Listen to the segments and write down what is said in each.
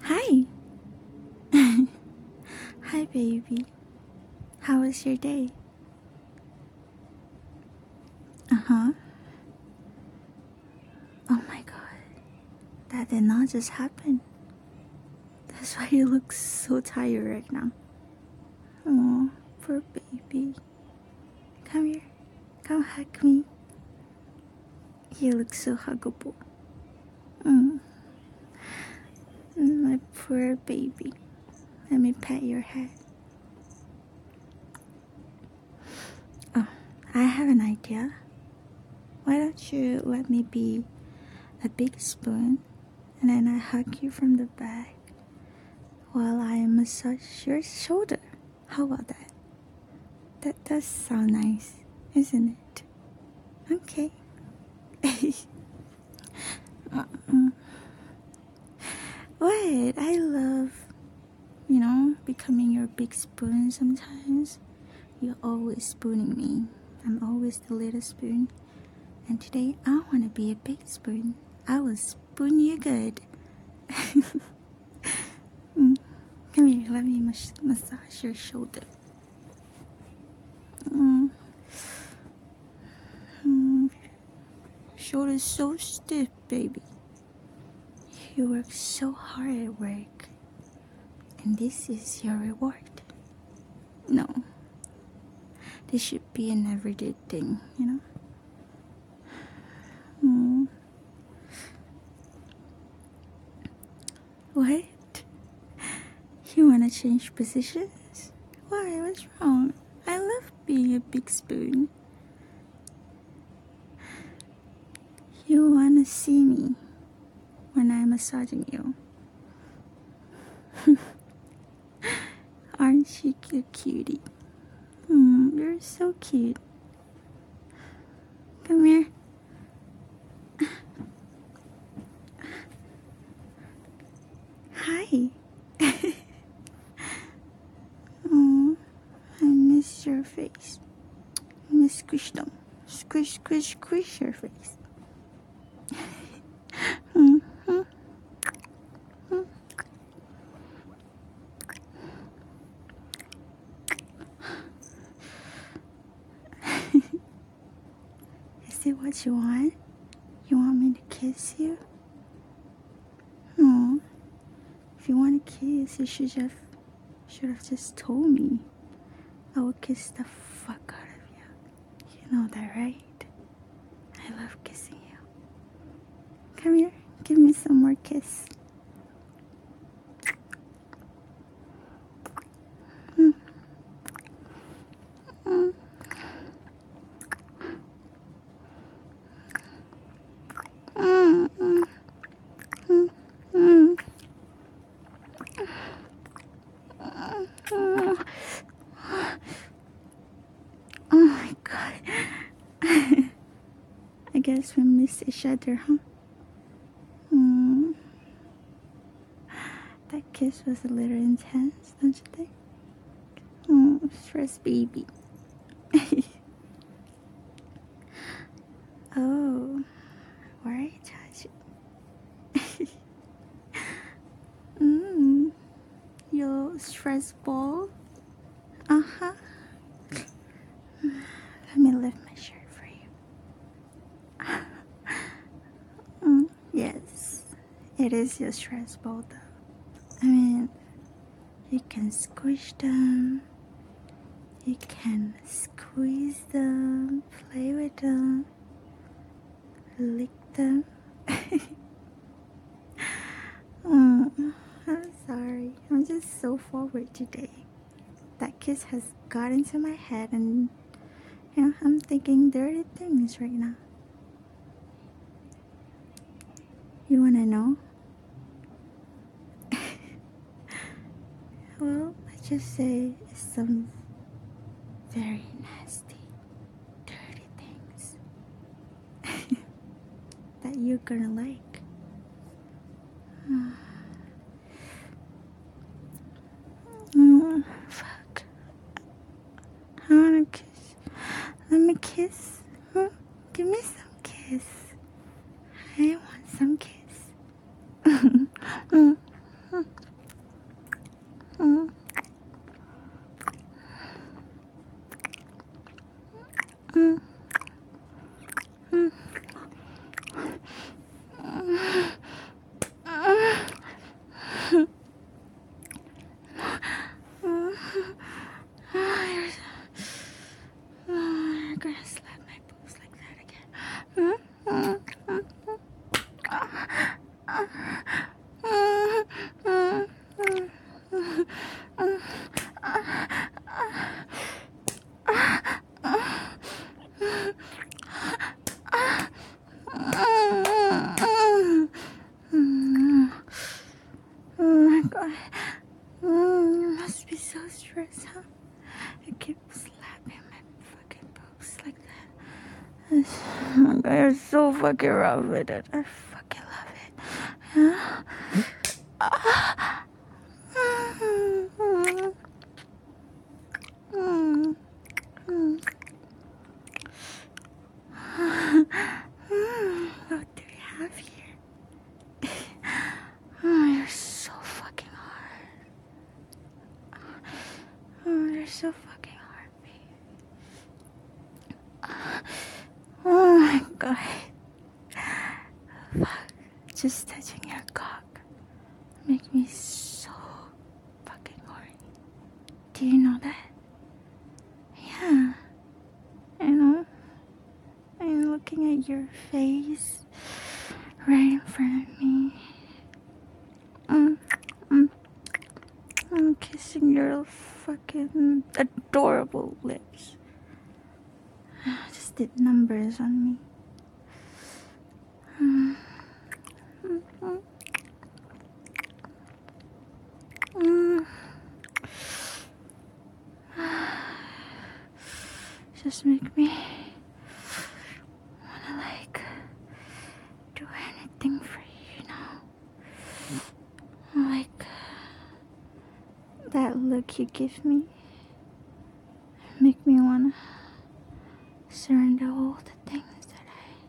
Hi. Hi, baby. How was your day? Uh-huh. Oh my god. That did not just happen. That's why you look so tired right now. Oh, poor baby. Come here. Come hug me. You look so huggable. Mm. My poor baby. Let me pet your head. Oh, I have an idea. Why don't you let me be a big spoon and then I hug you from the back while I massage your shoulder? How about that? That does sound nice, isn't it? Okay. What? I love, becoming your big spoon sometimes. You're always spooning me. I'm always the little spoon. And today I want to be a big spoon. I will spoon you good. Come here, let me massage your shoulder. Shoulder's so stiff, baby. You work so hard at work. And this is your reward. No. This should be an everyday thing, you know? What? You wanna change positions? Why? What's wrong? I love being a big spoon. You wanna see me when I'm massaging you? Aren't you a cutie? You're so cute. Come here. Hi. Oh, I miss your face. I miss squish them. Squish, squish, squish your face. Is it what you want? You want me to kiss you? Oh, if you want to kiss, you should have just told me. I would kiss the fuck out of you. You know that, right? I love kissing you. Come here, give me some more kiss. Oh my god. I guess we miss each other, huh? That kiss was a little intense, don't you think? Stress baby. Oh, where I touch it? You stress ball? Uh-huh. Let me lift my shirt for you. Yes, it is your stress ball though. I mean, you can squish them, you can squeeze them, play with them, lick them. I'm sorry, I'm just so forward today. That kiss has got into my head and I'm thinking dirty things right now. You wanna know? Well, let's just say it's some very nasty, dirty things that you're gonna like. Fuck. I wanna kiss. Let me kiss. Give me some kiss. I want some kiss. my god. You must be so stressed, huh? I keep slapping my fucking boobs like that. Oh my god, you're so fucking rough with it. I fucking love it. Huh? What do we have here? Oh, you're so fucking hard. Oh, you're so fucking hard, babe. Oh my god. Fuck. Just touching your cock make me so fucking horny. Do you know that? Yeah. I know. I'm looking at your face right in front of me. I'm kissing your fucking adorable lips. Just did numbers on me. Just make me wanna like do anything for you, Like that look you give me make me wanna surrender all the things that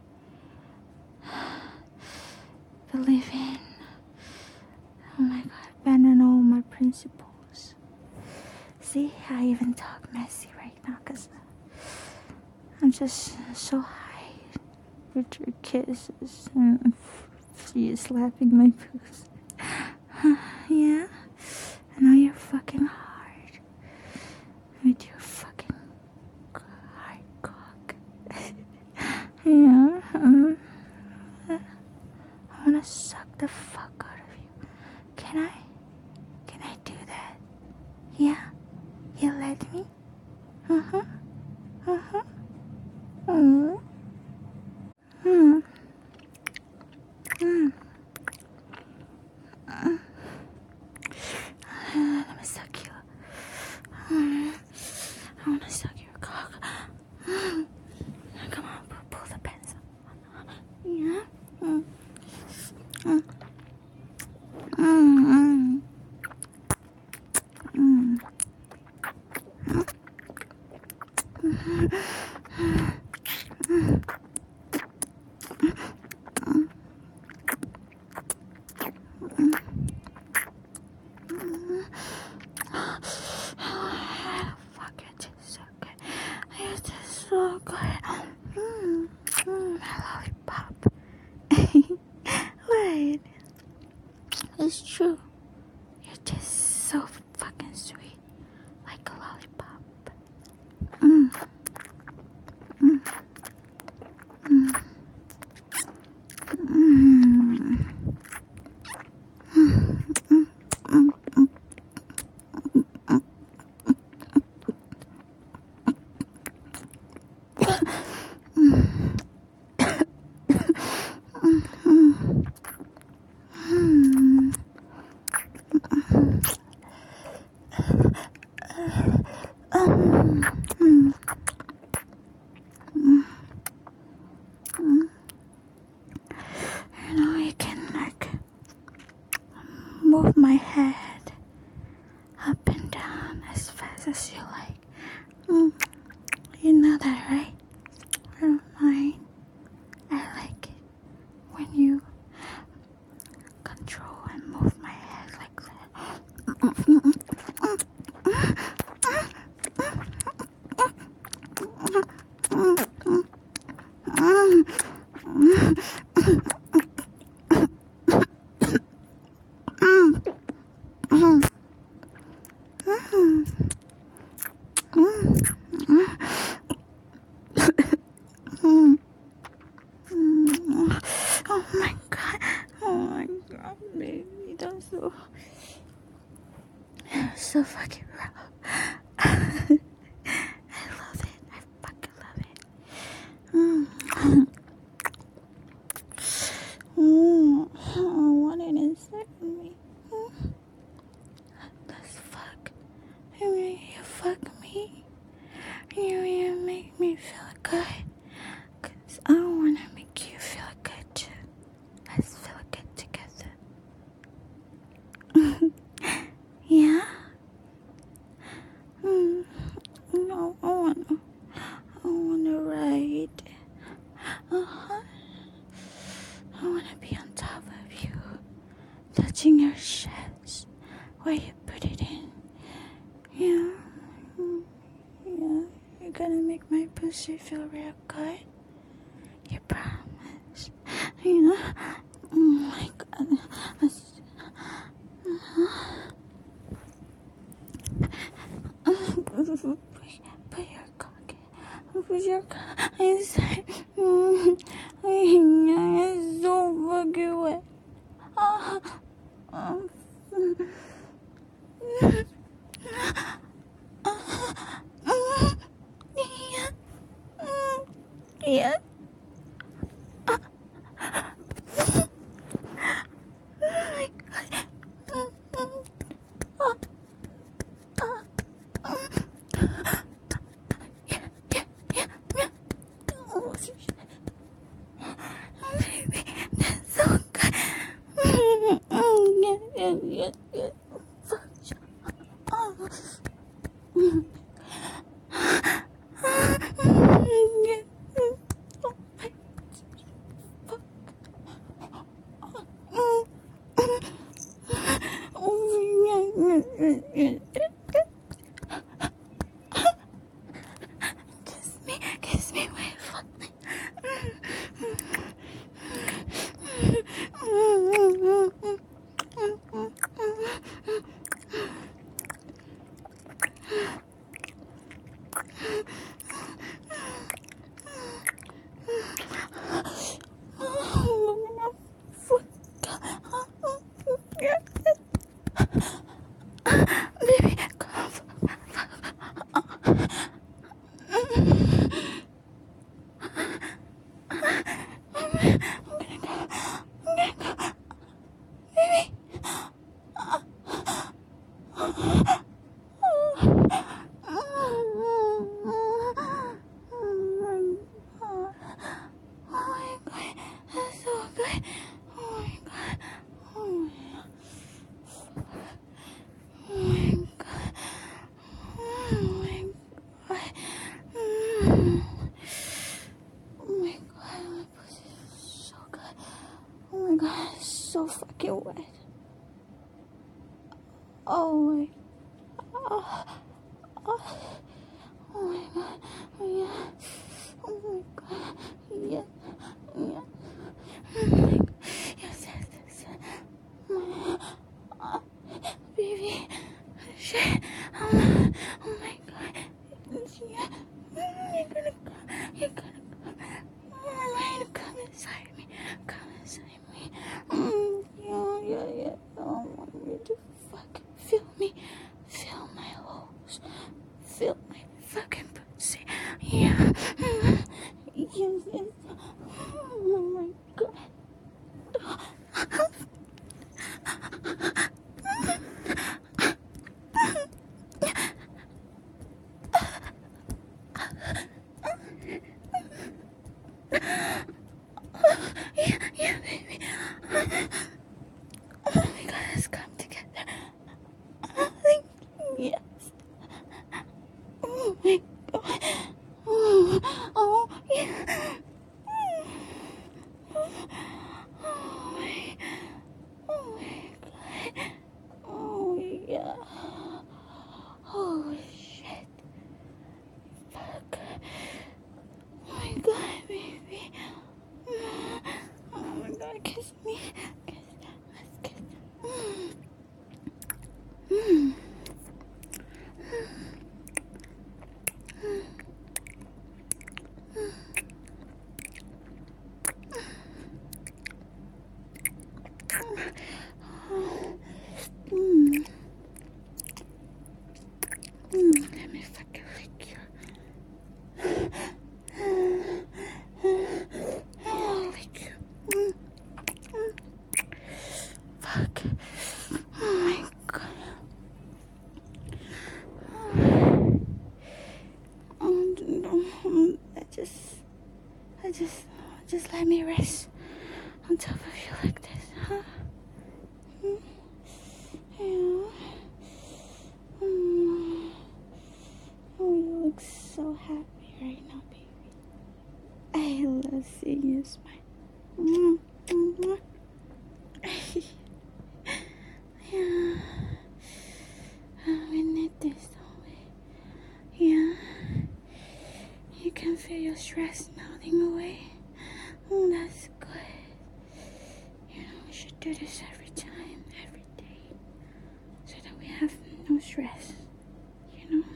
I believe in. Oh my god, abandon all my principles. See, I even talk messy right now because I'm just so high with your kisses and you slapping my boobs. Yeah, I know you're fucking hard with your fucking hard cock. Yeah, I wanna suck the fuck out of you. Can I? Can I do that? Yeah, you let me? Uh-huh. Uh-huh. Mm. Mm. Mm. Let me suck you. I wanna suck your cock. Come on, pull the pants up. Yeah. Mm. Mm. Mm. Mm. Fuck, it tastes so good. It tastes so good. My lollipop. Wait, it's true. It tastes so fucking sweet, like a lollipop. Mm. Mm. Mm. You know, you can like move my head up and down as fast as you like. You know that, right? I don't mind. I like it when you control and move my head like that. Oh my god. Oh my god, baby. That's so fucking rough. I love it. I fucking love it. I want it inside of me. Yeah? No, I wanna ride. Uh-huh. I wanna be on top of you, touching your chest where you put it in. Yeah. Yeah. You're gonna make my pussy feel real good. You promise. You know? Oh my god. Put your cock inside. It's so fucking wet. Um, yeah. Oh, shit. Baby, that's so good. Yeah. Fuck. Oh. Yeah. Oh my fuck. Oh, yeah. Kiss me, wait, fuck me. Baby, come. Baby. Oh my god, that's so good. Oh my god. Oh my god. Oh my god. Oh my god, my pussy is so good. Oh my god, it's so fucking wet. Oh my. Oh, oh, oh my god. Yeah. Oh my god. Yeah. Yeah. Oh my god. Yes. Oh, baby. Shit. Oh my god. Yeah. You're gonna come. You're gonna come. Oh, come inside me. Come inside me. Yeah. I want you to fucking feel me. Feel my holes. Feel my fucking pussy. Yeah. Yes. Oh my god. Yeah, baby. Oh my god, let's come together. Yes. Oh my god. Oh yeah. Oh my god. Oh yeah. Holy shit. Fuck. Oh my god, baby. Oh my god, kiss me. Let's kiss. stress melting away. Oh, that's good. You know, we should do this every time, every day, so that we have no stress, you know?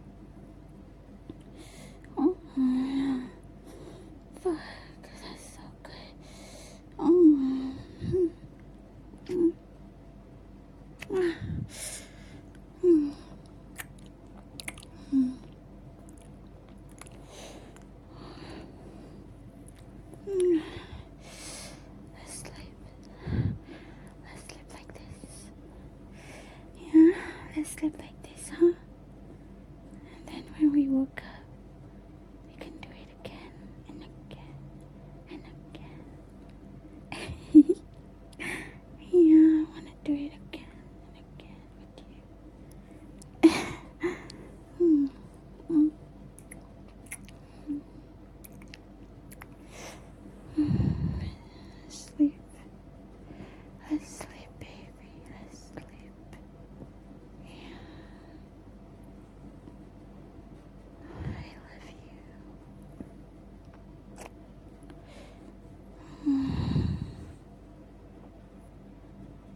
Oh, fuck, that's so good. Oh, let's sleep. Let's sleep like this. Yeah, let's sleep like this, huh? And then when we woke